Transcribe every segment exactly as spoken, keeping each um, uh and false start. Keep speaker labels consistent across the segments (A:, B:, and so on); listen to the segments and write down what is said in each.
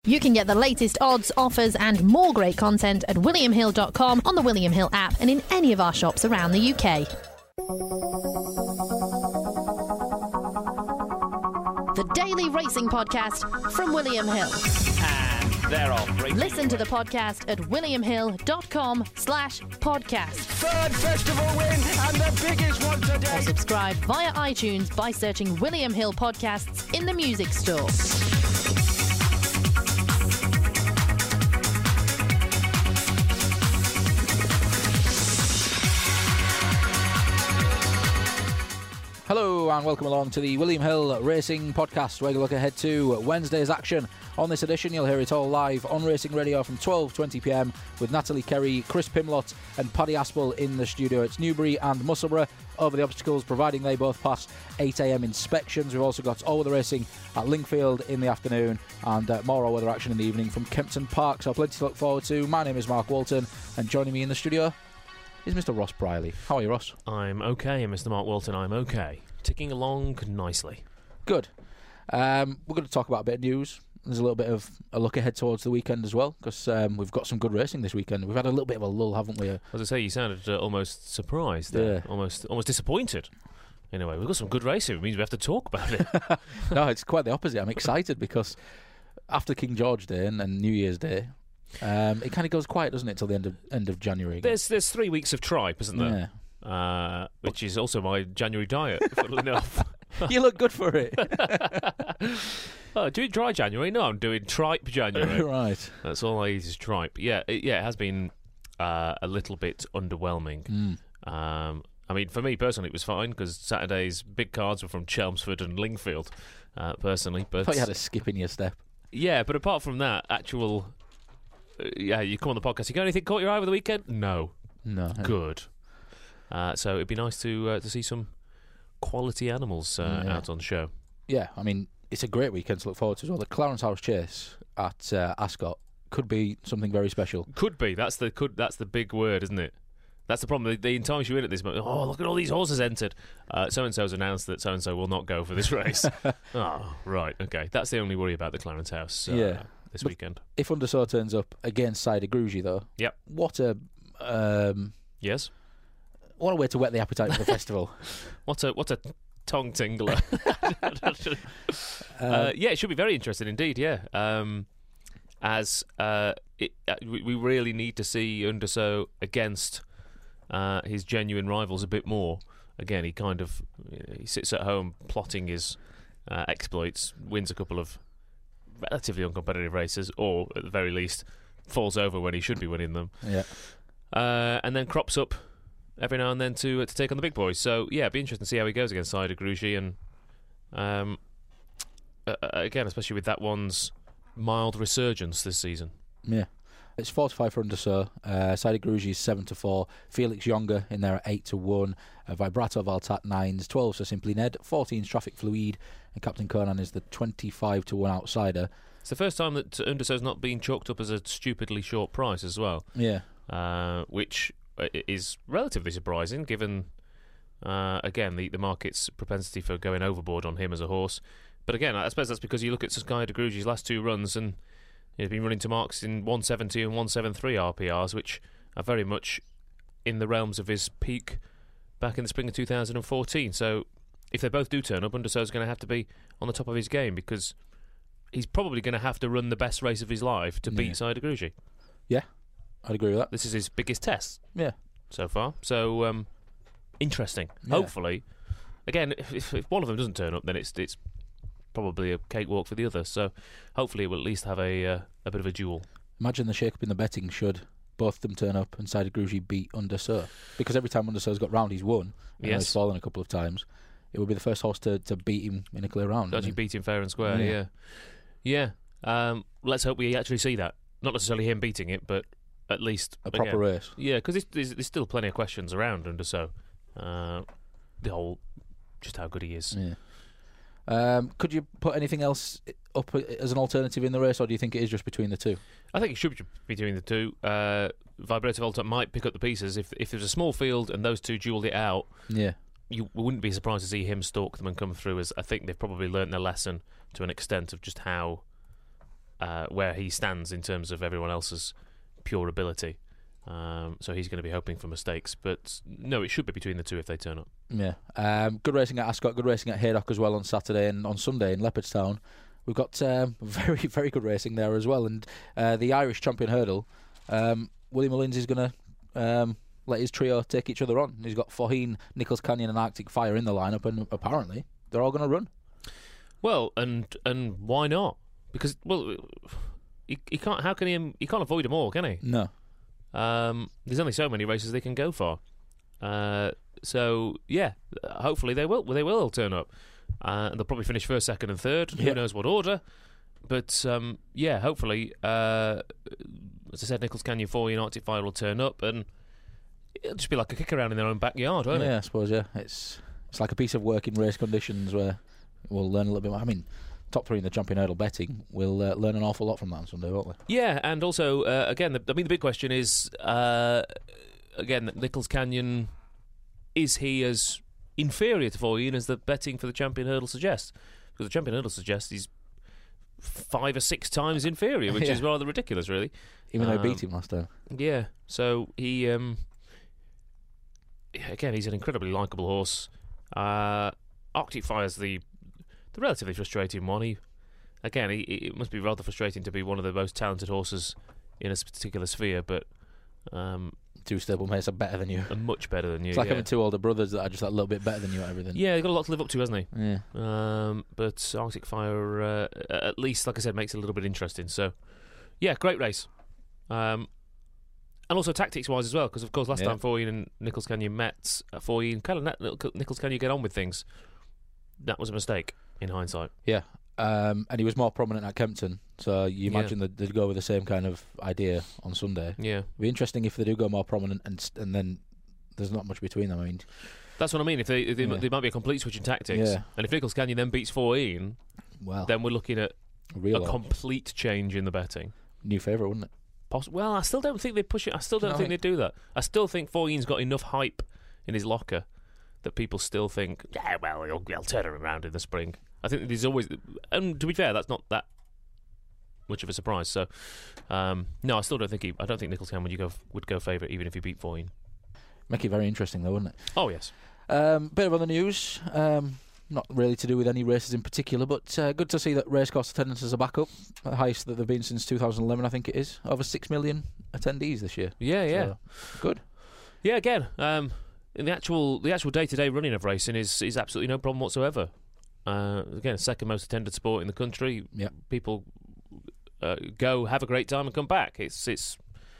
A: You can get the latest odds, offers and more great content at william hill dot com, on the William Hill app and in any of our shops around the U K. The Daily Racing Podcast from William Hill.
B: And they're off.
A: Listen to the podcast at william hill dot com slash podcast.
B: Third festival win and the biggest one today.
A: Or subscribe via iTunes by searching William Hill Podcasts in the music store.
C: Hello and welcome along to the William Hill Racing Podcast, where we look ahead to Wednesday's action. On this edition, you'll hear it all live on Racing Radio from twelve twenty p m with Natalie Kerry, Chris Pimlott and Paddy Aspel in the studio. It's Newbury and Musselburgh over the obstacles, providing they both pass eight a m inspections. We've also got all-weather racing at Lingfield in the afternoon and uh, more all-weather action in the evening from Kempton Park. So plenty to look forward to. My name is Mark Walton and joining me in the studio is Mister Ross Briley. How are you, Ross?
D: I'm okay, Mister Mark Walton, I'm okay. Ticking along nicely.
C: Good. Um, we're going to talk about a bit of news. There's a little bit of a look ahead towards the weekend as well, because um, we've got some good racing this weekend. We've had a little bit of a lull, haven't we?
D: As I say, you sounded uh, almost surprised there.
C: Yeah.
D: Almost, almost disappointed. Anyway, we've got some good racing. It means we have to talk about it.
C: No, it's quite the opposite. I'm excited because after King George Day and, and New Year's Day, um, it kind of goes quiet, doesn't it, till the end of end of January again.
D: There's there's three weeks of tripe, isn't there?
C: Yeah.
D: Uh, which is also my January diet, funnily enough.
C: You look good for it.
D: Oh, doing dry January? No, I'm doing tripe January.
C: Right.
D: That's all I eat is tripe. Yeah, it, yeah, it has been uh, a little bit underwhelming.
C: Mm.
D: Um, I mean, for me personally, it was fine because Saturday's big cards were from Chelmsford and Lingfield. Uh, personally, but
C: I thought you had a skip in your step.
D: Yeah, but apart from that, actual, uh, yeah, you come on the podcast. You got anything caught your eye over the weekend? No.
C: No.
D: Good. Uh, so it'd be nice to uh, to see some quality animals uh,
C: Yeah.
D: out on show.
C: Yeah, I mean, it's a great weekend to look forward to as well. The Clarence House Chase at uh, Ascot could be something very special.
D: Could be. That's the could. That's the big word, isn't it? That's the problem. They, they entice you in at this moment. Oh, look at all these horses entered. Uh, so-and-so's announced that so-and-so will not go for this race. Oh, right. Okay. That's the only worry about the Clarence House uh,
C: Yeah.
D: this
C: But
D: weekend.
C: If Undersaw turns up against Cider Grugy, though,
D: Yep.
C: what a um,
D: Yes?
C: what a way to whet the appetite for the festival.
D: What a what a tongue tingler. uh, yeah, it should be very interesting indeed, yeah. Um, as uh, it, uh, we, we really need to see Undersow against uh, his genuine rivals a bit more. Again, he kind of you know, he sits at home plotting his uh, exploits, wins a couple of relatively uncompetitive races, or at the very least falls over when he should be winning them.
C: Yeah.
D: Uh, and then crops up every now and then to uh, to take on the big boys. So yeah, it'd be interesting to see how he goes against Cider Grugy, and um, uh, again, especially with that one's mild resurgence this season.
C: Yeah. It's four to five for Undersaw. Uh, Cider Grugy is seven to four. Felix Younger in there at eight to one. Uh, Vibrato Valtat nines. twelve so Simply Ned. fourteen Traffic Fluid. And Captain Conan is the twenty-five to one outsider.
D: It's the first time that Undersow's not been chalked up as a stupidly short price as well.
C: Yeah.
D: Uh, which is relatively surprising given, uh, again, the, the market's propensity for going overboard on him as a horse. But again, I suppose that's because you look at Cider Grugy's last two runs and he's been running to marks in one seventy and one seventy-three R P Rs, which are very much in the realms of his peak back in the spring of two thousand fourteen. So if they both do turn up, Undersow's going to have to be on the top of his game because he's probably going to have to run the best race of his life to
C: Yeah.
D: beat Cider Grugy.
C: Yeah. I'd agree with that.
D: This is his biggest test
C: Yeah.
D: so far. So um, interesting.
C: Yeah.
D: Hopefully, again, if, if one of them doesn't turn up, then it's it's probably a cakewalk for the other. So hopefully, it will at least have a uh, a bit of a duel.
C: Imagine the shake-up in the betting should both of them turn up and Cider Grugy beat Undersaw. Because every time Undersaw's got round, he's won. And
D: Yes.
C: he's fallen a couple of times. It would be the first horse to, to beat him in a clear round.
D: Actually,
C: wouldn't
D: beat him fair and square.
C: Yeah.
D: Yeah, yeah. Um, let's hope we actually see that. Not necessarily him beating it, but at least
C: it? A proper
D: again,
C: race.
D: Yeah, because there's, there's still plenty of questions around Undersow. Uh, the whole, just how good he is.
C: Yeah. Um, could you put anything else up as an alternative in the race, or do you think it is just between the two?
D: I think it should be between the two. Uh, Vibrato Volta might pick up the pieces. If if there's a small field and those two duelled it out,
C: Yeah.
D: you wouldn't be surprised to see him stalk them and come through, as I think they've probably learnt their lesson to an extent of just how uh, where he stands in terms of everyone else's pure ability. Um, so he's going to be hoping for mistakes. But no, it should be between the two if they turn up.
C: Yeah. Um, good racing at Ascot, good racing at Haydock as well on Saturday, and on Sunday in Leopardstown. We've got um, very, very good racing there as well. And uh, the Irish champion hurdle, um, William Mullins is going to um, let his trio take each other on. He's got Faugheen, Nichols Canyon and Arctic Fire in the lineup, and apparently they're all going to run.
D: Well, and and why not? Because, well, he, he can't. How can he? He can't avoid them all, can he?
C: No.
D: Um, there's only so many races they can go for. Uh, so yeah, hopefully they will. They will all turn up. Uh, and they'll probably finish first, second, and third.
C: Yeah.
D: Who knows what order? But um, yeah, hopefully, uh, as I said, Nichols Canyon four and Arctic Fire will turn up, and it'll just be like a kick around in their own backyard, won't it?
C: Yeah, I suppose. Yeah, it's it's like a piece of work in race conditions where we'll learn a little bit more. I mean, top three in the champion hurdle betting, we'll uh, learn an awful lot from that on Sunday, won't we?
D: Yeah, and also uh, again, the, I mean, the big question is uh, again, Nichols Canyon, is he as inferior to Faugheen as the betting for the champion hurdle suggests? Because the champion hurdle suggests he's five or six times inferior, which
C: Yeah.
D: is rather ridiculous, really.
C: Even though
D: Um,
C: he beat him last time.
D: Yeah, so he um, again, he's an incredibly likeable horse. Uh, Arctic Fire's the the relatively frustrating one. He again, he, it must be rather frustrating to be one of the most talented horses in a particular sphere, but um,
C: Two stablemates are better than you.
D: are much better than you.
C: It's like
D: yeah.
C: having two older brothers that are just a little bit better than you at everything.
D: Yeah, he's got a lot to live up to, hasn't he?
C: Yeah.
D: Um, but Arctic Fire, uh, at least, like I said, makes it a little bit interesting. So, yeah, great race. Um, and also tactics-wise as well, because, of course, last
C: Yeah.
D: time Faugheen and Nichols Canyon met, uh, Faugheen kind of let Nichols Canyon get on with things. That was a mistake, in hindsight.
C: Yeah. Um, and he was more prominent at Kempton, so you
D: Yeah.
C: imagine that they'd go with the same kind of idea on Sunday.
D: Yeah.
C: It'd be interesting if they do go more prominent and st- and then there's not much between them. I mean,
D: That's what I mean. If they, if they,
C: Yeah.
D: there might be a complete switch in tactics.
C: Yeah.
D: And if Nichols Canyon then beats Faugheen,
C: well,
D: then we're looking at
C: real
D: a
C: lot.
D: complete change in the betting.
C: New favourite, wouldn't it?
D: Poss- well, I still don't think they'd push it. I still don't
C: No,
D: think
C: I-
D: they'd do that. I still think Faugheen's got enough hype in his locker that people still think, yeah, well, he'll, he'll turn it around in the spring. I think there's always, and to be fair, that's not that much of a surprise. So, um, no, I still don't think he. I don't think Nichols Canyon would, you go, would go favourite even if he beat Faugheen.
C: Make it very interesting, though, wouldn't it?
D: Oh yes.
C: Um, bit of other news. Um, not really to do with any races in particular, but uh, good to see that racecourse attendances are back up. The highest that they've been since two thousand eleven, I think it is. Over six million attendees this year.
D: Yeah, yeah,
C: So, good.
D: yeah. Again, um, in the actual the actual day to day running of racing is is absolutely no problem whatsoever. Uh, again, second most attended sport in the country.
C: Yep.
D: People uh, go, have a great time, and come back. It's it's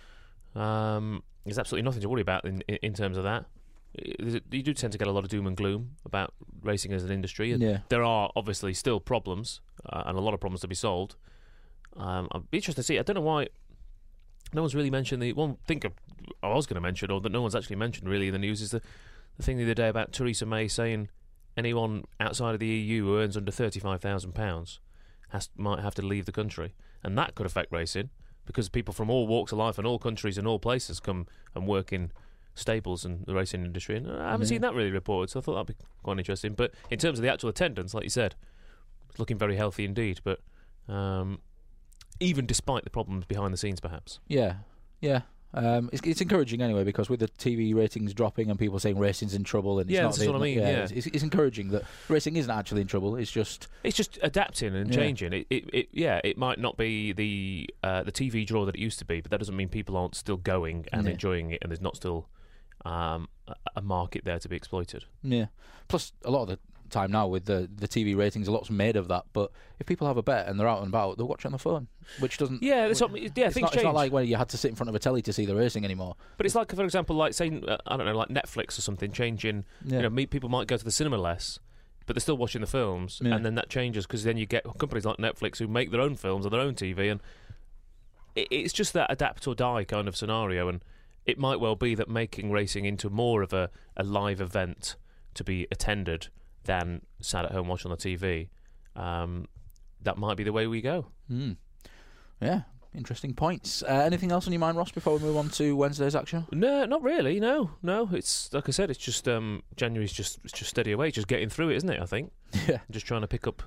D: um, there's absolutely nothing to worry about in in, in terms of that. You do tend to get a lot of doom and gloom about racing as an industry, and
C: Yeah.
D: there are obviously still problems uh, and a lot of problems to be solved. Um, I'd be interested to see. I don't know why no one's really mentioned the one thing I was going to mention, or that no one's actually mentioned really in the news, is the the thing the other day about Theresa May saying anyone outside of the E U who earns under thirty-five thousand pounds has might have to leave the country, and that could affect racing because people from all walks of life and all countries and all places come and work in stables and the racing industry, and I haven't
C: Yeah.
D: seen that really reported, so I thought that'd be quite interesting. But in terms of the actual attendance, like you said, it's looking very healthy indeed. But um, even despite the problems behind the scenes, perhaps.
C: Yeah, yeah. Um, it's, it's encouraging anyway, because with the T V ratings dropping and people saying racing's in trouble, and it's
D: Yeah,
C: not
D: that's what I mean, yeah.
C: it's, it's, it's encouraging that racing isn't actually in trouble. It's just
D: It's just adapting and
C: Yeah.
D: changing. It, it, it, yeah, it might not be the uh, the T V draw that it used to be, but that doesn't mean people aren't still going and
C: Yeah.
D: enjoying it, and there's not still um, a, a market there to be exploited.
C: yeah. Plus, a lot of the time now with the the T V ratings, a lot's made of that. But if people have a bet and they're out and about, they'll watch it on the phone, which doesn't.
D: Yeah, that's what, yeah,
C: it's
D: things
C: not,
D: change.
C: it's not like when you had to sit in front of a telly to see the racing anymore.
D: But it's like, for example, like saying uh, I don't know, like Netflix or something changing.
C: Yeah.
D: You know, me, people might go to the cinema less, but they're still watching the films,
C: Yeah.
D: and then that changes because then you get companies like Netflix who make their own films or their own T V, and it, it's just that adapt or die kind of scenario. And it might well be that making racing into more of a, a live event to be attended than sat at home watching on the T V, um, that might be the way we go.
C: Mm. Yeah, interesting points. Uh, anything else on your mind, Ross, before we move on to Wednesday's action?
D: No, not really. No, no. It's like I said. It's just um, January's just it's just steady away, just getting through it, isn't it? I think.
C: Yeah.
D: Just trying to pick up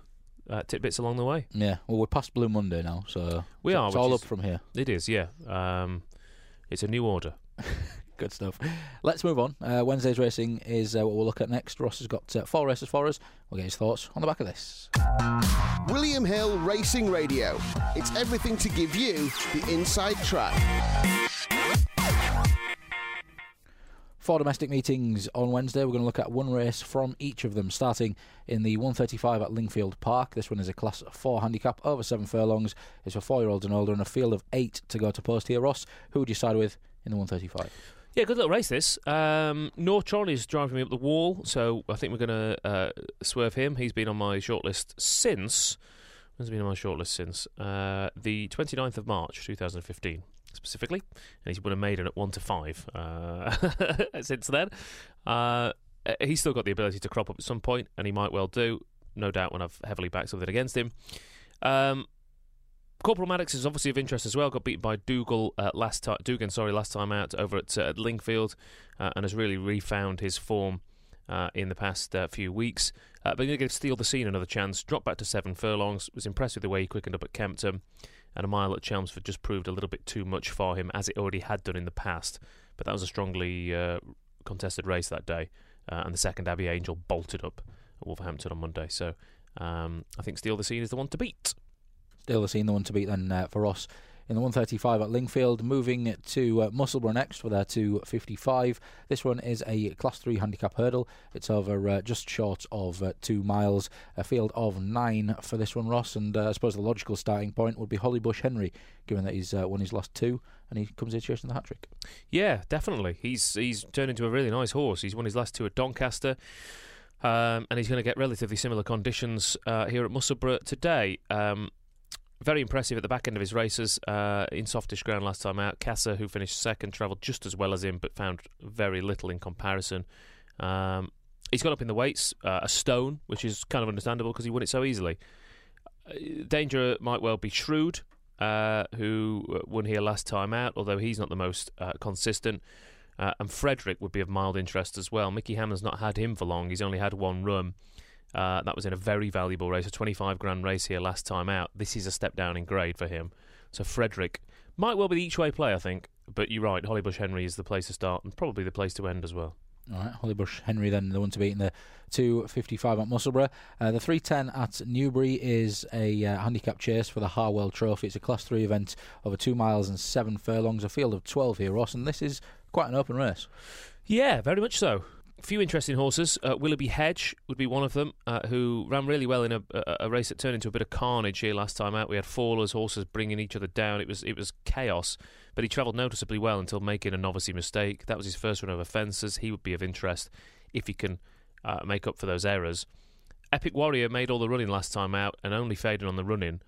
D: uh, tidbits along the way.
C: Yeah, well, we're past Blue Monday now, so
D: we
C: it's,
D: are.
C: it's all
D: is,
C: up from here.
D: It is, yeah. Um, it's a new order.
C: Good stuff. Let's move on. Uh, Wednesday's racing is uh, what we'll look at next. Ross has got uh, four races for us. We'll get his thoughts on the back of this.
E: William Hill Racing Radio. It's everything to give you the inside track.
C: Four domestic meetings on Wednesday. We're going to look at one race from each of them, starting in the one thirty-five at Lingfield Park. This one is a Class four handicap, over seven furlongs. It's for four-year-olds and older, and a field of eight to go to post here. Ross, who would you side with in the one thirty-five?
D: Yeah, good little race this. Um, Nortron is driving me up the wall, so I think we're going to uh, swerve him. He's been on my shortlist since... When's he been on my shortlist since? Uh, the twenty-ninth of March, two thousand fifteen, specifically. And he's won a maiden at one to five uh, since then. Uh, he's still got the ability to crop up at some point, and he might well do. No doubt when I've heavily backed something against him. Um... Corporal Maddox is obviously of interest as well. Got beaten by Dougal uh, last time, Dugan, sorry, last time out over at, uh, at Lingfield, uh, and has really refound his form uh, in the past uh, few weeks. Uh, but going to give Steal the Scene another chance. Dropped back to seven furlongs. Was impressed with the way he quickened up at Kempton, and a mile at Chelmsford just proved a little bit too much for him, as it already had done in the past. But that was a strongly uh, contested race that day, uh, and the second Abbey Angel bolted up at Wolverhampton on Monday. So um, I think Steal the Scene is the one to beat.
C: Still the scene, the one to beat then uh, for us in the one thirty-five at Lingfield. Moving to uh, Musselburgh next for their two fifty-five. This one is a Class three handicap hurdle. It's over uh, just short of uh, two miles. A field of nine for this one, Ross. And uh, I suppose the logical starting point would be Hollybush Henry, given that he's uh, won his last two and he comes in chasing the hat-trick.
D: Yeah, definitely. He's, he's turned into a really nice horse. He's won his last two at Doncaster. Um, and he's going to get relatively similar conditions uh, here at Musselburgh today. Um, Very impressive at the back end of his races uh, in softish ground last time out. Casa, who finished second, travelled just as well as him, but found very little in comparison. Um, he's got up in the weights, uh, a stone, which is kind of understandable because he won it so easily. Uh, danger might well be Shrewd, uh, who won here last time out, although he's not the most uh, consistent. Uh, and Frederick would be of mild interest as well. Mickey Hammond's not had him for long. He's only had one run. Uh, that was in a very valuable race, a twenty-five grand race here last time out. This is a step down in grade for him. So Frederick might well be the each-way play, I think. But you're right, Hollybush Henry is the place to start and probably the place to end as well.
C: All right, Hollybush Henry then, the one to beat in the two fifty-five at Musselburgh. Uh, the three ten at Newbury is a uh, handicap chase for the Harwell Trophy. It's a Class three event over two miles and seven furlongs, a field of twelve here, Ross, and this is quite an open race.
D: Yeah, very much so. A few interesting horses. Uh, Willoughby Hedge would be one of them, uh, who ran really well in a, a, a race that turned into a bit of carnage here last time out. We had fallers, horses bringing each other down. It was it was chaos, but he travelled noticeably well until making a novice mistake. That was his first run over fences. He would be of interest if he can uh, make up for those errors. Epic Warrior made all the running last time out and only faded on the running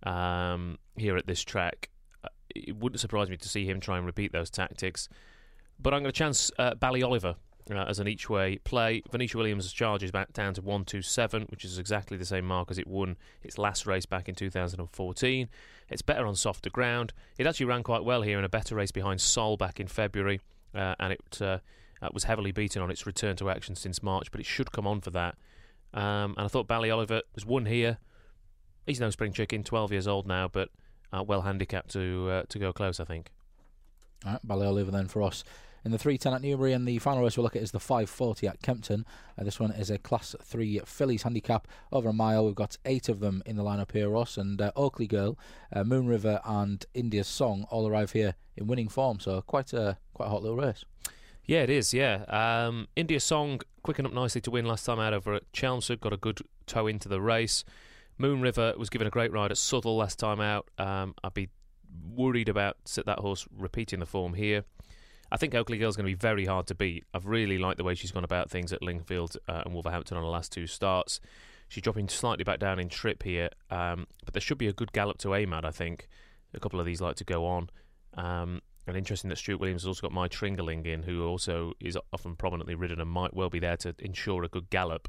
D: um, here at this track. Uh, it wouldn't surprise me to see him try and repeat those tactics. But I'm going to chance uh, Ballyoliver Uh, as an each-way play. Venetia Williams' charge is back down to one two seven, which is exactly the same mark as it won its last race back in two thousand fourteen. It's better on softer ground. It actually ran quite well here in a better race behind Sol back in February, uh, and it uh, uh, was heavily beaten on its return to action since March, but it should come on for that. Um, and I thought Ballyoliver has won here. He's no spring chicken, twelve years old now, but uh, well handicapped to uh, to go close, I think.
C: All right, Ballyoliver then for us in the three ten at Newbury, and the final race we'll look at is the five forty at Kempton. Uh, this one is a Class three fillies handicap over a mile. We've got eight of them in the lineup here, Ross, and uh, Oakley Girl, uh, Moon River and India's Song all arrive here in winning form, so quite a quite a hot little race.
D: Yeah, it is, yeah. Um, India's Song quickened up nicely to win last time out over at Chelmsford, got a good toe into the race. Moon River was given a great ride at Southwell last time out. Um, I'd be worried about that horse repeating the form here. I think Oakley Girl's going to be very hard to beat. I've really liked the way she's gone about things at Lingfield uh, and Wolverhampton on the last two starts. She's dropping slightly back down in trip here, um, but there should be a good gallop to aim at, I think. A couple of these like to go on. Um, and interesting that Stuart Williams has also got My Tringaling in, who also is often prominently ridden and might well be there to ensure a good gallop.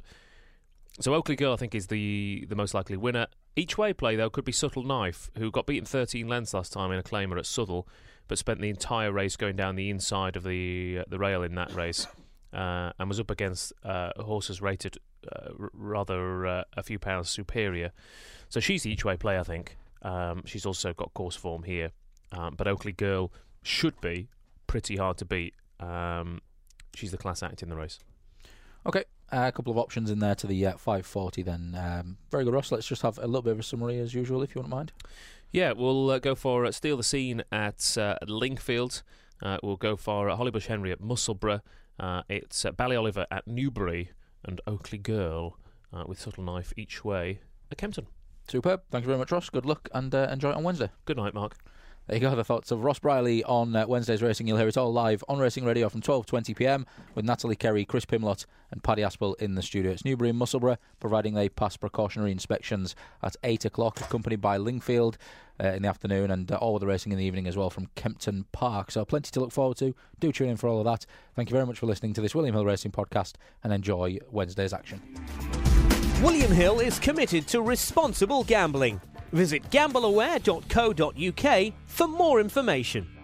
D: So Oakley Girl, I think, is the, the most likely winner. Each way play, though, could be Subtle Knife, who got beaten thirteen lengths last time in a claimer at Southwell, but spent the entire race going down the inside of the uh, the rail in that race, uh, and was up against uh, horses rated uh, r- rather uh, a few pounds superior. So she's the each-way play, I think. Um, she's also got course form here. Um, but Oakley Girl should be pretty hard to beat. Um, she's the class act in the race.
C: Okay, uh, a couple of options in there to the uh, five forty then. Um, very good, Ross. Let's just have a little bit of a summary as usual, if you wouldn't mind.
D: Yeah, we'll uh, go for uh, Steal the Scene at uh, Linkfield. Uh, we'll go for uh, Hollybush Henry at Musselburgh. Uh, it's uh, Ballyoliver at Newbury, and Oakley Girl uh, with Subtle Knife each way at Kempton.
C: Superb. Thank you very much, Ross. Good luck, and uh, enjoy it on Wednesday.
D: Good night, Mark.
C: There you go, the thoughts of Ross Briley on uh, Wednesday's racing. You'll hear it all live on Racing Radio from twelve twenty p m with Natalie Kerry, Chris Pimlott and Paddy Aspel in the studio. It's Newbury and Musselburgh, providing they pass precautionary inspections at eight o'clock, accompanied by Lingfield uh, in the afternoon, and uh, all of the racing in the evening as well from Kempton Park. So plenty to look forward to. Do tune in for all of that. Thank you very much for listening to this William Hill Racing podcast, and enjoy Wednesday's action.
F: William Hill is committed to responsible gambling. Visit gamble aware dot co dot uk for more information.